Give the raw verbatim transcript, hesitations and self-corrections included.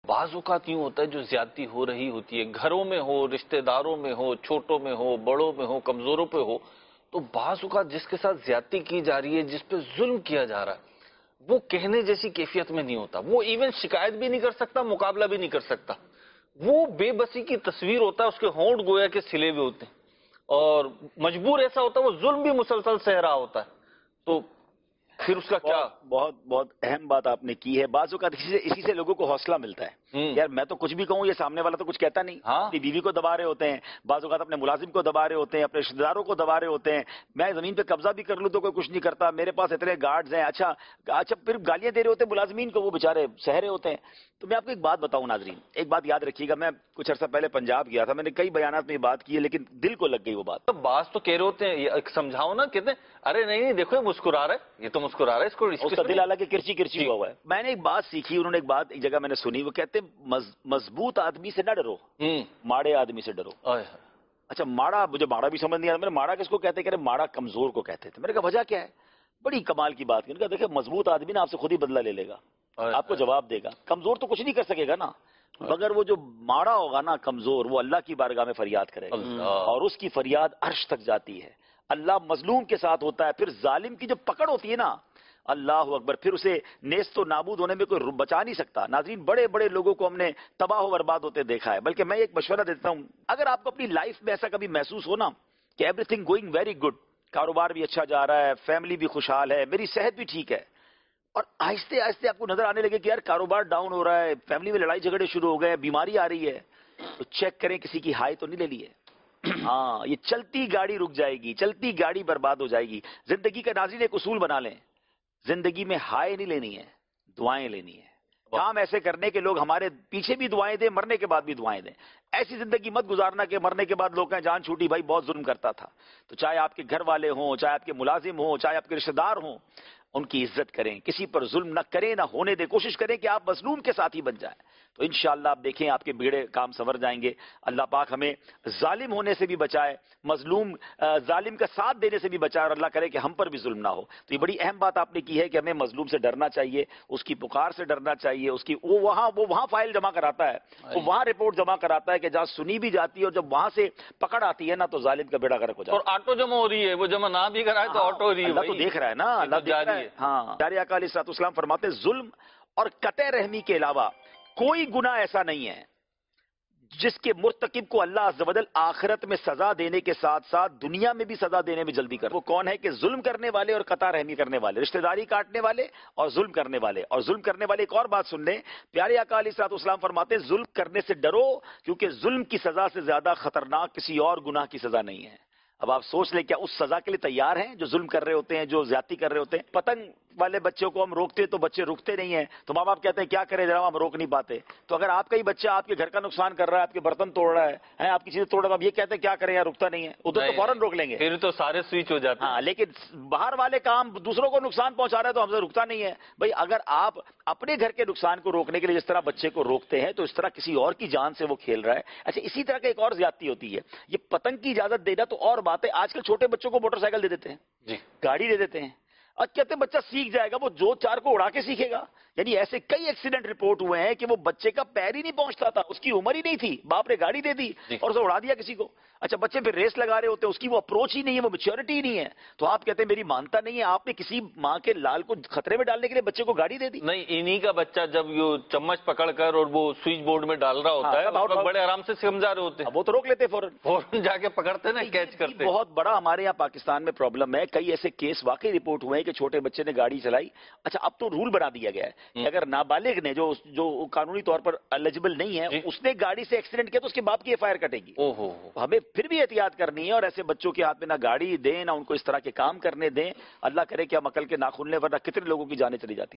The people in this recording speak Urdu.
بعض اوقات یوں ہوتا ہے جو زیادتی ہو رہی ہوتی ہے، گھروں میں ہو، رشتہ داروں میں ہو، چھوٹوں میں ہو، بڑوں میں ہو، کمزوروں پہ ہو، تو بعض اوقات جس کے ساتھ زیادتی کی جا رہی ہے، جس پہ ظلم کیا جا رہا ہے، وہ کہنے جیسی کیفیت میں نہیں ہوتا، وہ ایون شکایت بھی نہیں کر سکتا، مقابلہ بھی نہیں کر سکتا، وہ بے بسی کی تصویر ہوتا ہے، اس کے ہونٹ گویا کے سلے ہوئے ہوتے ہیں، اور مجبور ایسا ہوتا ہے، وہ ظلم بھی مسلسل سہ رہا ہوتا ہے، تو پھر اس کا کیا؟ بہت بہت اہم بات آپ نے کی ہے. بعض اوقات اسی سے اسی سے لوگوں کو حوصلہ ملتا ہے. یار میں تو کچھ بھی کہوں، یہ سامنے والا تو کچھ کہتا نہیں. اپنی بیوی کو دبا رہے ہوتے ہیں، بعض اوقات اپنے ملازم کو دبا رہے ہوتے ہیں، اپنے رشتے داروں کو دبا رہے ہوتے ہیں. میں زمین پہ قبضہ بھی کر لوں تو کوئی کچھ نہیں کرتا، میرے پاس اتنے گارڈز ہیں. اچھا اچھا پھر گالیاں دے رہے ہوتے ہیں ملازمین کو، وہ بےچارے سہ رہے ہوتے ہیں. تو میں آپ کو ایک بات بتاؤں ناظرین، ایک بات یاد رکھیے گا. میں کچھ عرصہ پہلے پنجاب گیا تھا، میں نے کئی بیانات میں یہ بات کی ہے، لیکن دل کو لگ گئی وہ بات. بعض تو کہہ رہے ہوتے ہیں، سمجھاؤ نا، کہتے ہیں ارے نہیں نہیں دیکھو یہ مسکرا رہا ہے، یہ تو مسکرا رہا ہے، اس کو اس کا دل حالانکہ کرچی کرچی ہوا ہوا ہے. میں نے ایک بات سیکھی، انہوں نے ایک بات ایک جگہ میں نے سنی، وہ کہتے ہیں مضبوط آدمی سے نہ ڈرو، ماڑے آدمی سے ڈرو. اچھا ماڑا، مجھے ماڑا بھی سمجھ نہیں آتا. میں نے ماڑا کس کو کہتے ہیں؟ کہ ماڑا کمزور کو کہتے تھے. میں نے کہا وجہ کیا ہے؟ بڑی کمال کی بات کی. انہوں نے کہا دیکھیں مضبوط آدمی نا آپ سے خود ہی بدلہ لے لے گا، آپ کو جواب دے گا. کمزور تو کچھ نہیں کر سکے گا نا، مگر وہ جو ماڑا ہوگا نا کمزور، وہ اللہ کی بارگاہ میں فریاد کرے گا، اور اس کی فریاد عرش تک جاتی ہے. اللہ مظلوم کے ساتھ ہوتا ہے. پھر ظالم کی جو پکڑ ہوتی ہے نا، اللہ اکبر، پھر اسے نیست و نابود ہونے میں کوئی بچا نہیں سکتا. ناظرین بڑے بڑے لوگوں کو ہم نے تباہ و برباد ہوتے دیکھا ہے. بلکہ میں ایک مشورہ دیتا ہوں، اگر آپ کو اپنی لائف میں ایسا کبھی محسوس ہو نا کہ everything going very good, کاروبار بھی اچھا جا رہا ہے، فیملی بھی خوشحال ہے، میری صحت بھی ٹھیک ہے، اور آہستہ آہستہ آپ کو نظر آنے لگے کہ یار کاروبار ڈاؤن ہو رہا ہے، فیملی میں لڑائی جھگڑے شروع ہو گئے، بیماری آ رہی ہے، تو چیک کریں کسی کی ہائی تو نہیں لے لی ہے. ہاں، یہ چلتی گاڑی رک جائے گی، چلتی گاڑی برباد ہو جائے گی. زندگی کا ناظرین ایک اصول بنا لیں، زندگی میں ہائے نہیں لینی ہے، دعائیں لینی ہے. کام ایسے کرنے کے لوگ ہمارے پیچھے بھی دعائیں دیں، مرنے کے بعد بھی دعائیں دیں. ایسی زندگی مت گزارنا کہ مرنے کے بعد لوگ کہیں جان چھوٹی، بھائی بہت ظلم کرتا تھا. تو چاہے آپ کے گھر والے ہوں، چاہے آپ کے ملازم ہوں، چاہے آپ کے رشتہ دار ہوں، ان کی عزت کریں، کسی پر ظلم نہ کریں، نہ ہونے دیں. کوشش کریں کہ آپ مظلوم کے ساتھ ہی بن جائیں، تو انشاءاللہ آپ دیکھیں آپ کے بگڑے کام سنور جائیں گے. اللہ پاک ہمیں ظالم ہونے سے بھی بچائے، مظلوم ظالم کا ساتھ دینے سے بھی بچائے، اور اللہ کرے کہ ہم پر بھی ظلم نہ ہو. تو یہ بڑی اہم بات آپ نے کی ہے کہ ہمیں مظلوم سے ڈرنا چاہیے، اس کی پکار سے ڈرنا چاہیے. اس کی وہ وہاں وہ وہاں فائل جمع کراتا ہے، وہ وہاں رپورٹ جمع کراتا ہے کہ جہاں سنی بھی جاتی ہے، اور جب وہاں سے پکڑ آتی ہے نا تو ظالم کا بیڑا غرق ہو جاتا ہے. اور آٹو جمع ہو رہی ہے، وہ جمع نہ بھی کرائے تو آٹو ہو رہی ہے. اللہ تو دیکھ رہا ہے نا، اللہ دیکھ رہا ہے. ہاں، پیارے آقا علیہ الصلوۃ والسلام فرماتے ہیں ظلم اور قطع رحمی کے علاوہ کوئی گناہ ایسا نہیں ہے جس کے مرتکب کو اللہ عز و جل آخرت میں سزا دینے کے ساتھ ساتھ دنیا میں بھی سزا دینے میں جلدی کر. وہ کون ہے؟ کہ ظلم کرنے والے اور قطع رحمی کرنے والے، رشتہ داری کاٹنے والے اور ظلم کرنے والے. اور ظلم کرنے والے ایک اور بات سن لیں، پیارے آقا علیہ الصلوۃ والسلام فرماتے ہیں ظلم کرنے سے ڈرو، کیونکہ ظلم کی سزا سے زیادہ خطرناک کسی اور گناہ کی سزا نہیں ہے. اب آپ سوچ لیں کیا اس سزا کے لیے تیار ہیں جو ظلم کر رہے ہوتے ہیں، جو زیادتی کر رہے ہوتے ہیں؟ پتنگ والے بچوں کو ہم روکتے تو بچے رکتے نہیں ہیں، تو ماں باپ کہتے ہیں کیا کریں جناب ہم روک نہیں پاتے. تو اگر آپ کا ہی بچہ آپ کے گھر کا نقصان کر رہا ہے، آپ کے برتن توڑ رہا ہے، آپ کی چیزیں توڑ رہا ہے، آپ یہ کہتے ہیں کیا کریں یار رکتا نہیں ہے، ادھر تو فوراً روک لیں گے، پھر تو سارے سوئچ ہو جاتے ہیں. ہاں، لیکن باہر والے کام دوسروں کو نقصان پہنچا رہا ہے تو ہم سے رکتا نہیں ہے. بھائی اگر آپ اپنے گھر کے نقصان کو روکنے کے لیے جس طرح بچے کو روکتے ہیں، تو اس طرح کسی اور کی جان سے وہ کھیل رہا ہے. اچھا اسی طرح کا ایک اور زیادتی ہوتی ہے، یہ پتنگ کی اجازت دینا تو اور بات ہے. آج کل چھوٹے بچوں کو موٹر سائیکل دے دیتے ہیں، گاڑی دے دیتے ہیں، اور کہتے ہیں بچہ سیکھ جائے گا، وہ جو چار کو اڑا کے سیکھے گا. یعنی ایسے کئی ایکسیڈنٹ رپورٹ ہوئے ہیں کہ وہ بچے کا پیر ہی نہیں پہنچتا تھا، اس کی عمر ہی نہیں تھی، باپ نے گاڑی دے دی اور اسے اڑا دیا کسی کو. اچھا بچے پھر ریس لگا رہے ہوتے ہیں، اس کی وہ اپروچ ہی نہیں ہے، وہ میچورٹی ہی نہیں ہے. تو آپ کہتے ہیں میری مانتا نہیں ہے، آپ نے کسی ماں کے لال کو خطرے میں ڈالنے کے لیے بچے کو گاڑی دے دی. نہیں، انہی کا بچہ جب یہ چمچ پکڑ کر اور وہ سوئچ بورڈ میں ڈال رہا ہوتا ہے، بڑے آرام سے سمجھا رہے ہوتے ہیں، وہ تو روک لیتے فوراً فوراً جا کے پکڑتے نا، کیچ کرتے. بہت بڑا ہمارے یہاں پاکستان میں پرابلم ہے. کئی ایسے کیس واقعی رپورٹ ہوئے ہیں کہ چھوٹے بچے نے گاڑی چلائی. اچھا اب تو رول بنا دیا گیا ہے کہ اگر نابالغ نے جو جو قانونی طور پر ایلیجبل نہیں ہے، اس نے گاڑی سے ایکسیڈنٹ کیا تو اس کے باپ کی ایف آئی آر کٹے گی. ہمیں پھر بھی احتیاط کرنی ہے، اور ایسے بچوں کے ہاتھ میں نہ گاڑی دیں، نہ ان کو اس طرح کے کام کرنے دیں. اللہ کرے کہ ہم عقل کے ناخن لیں، ورنہ کتنے لوگوں کی جانیں چلی جاتی.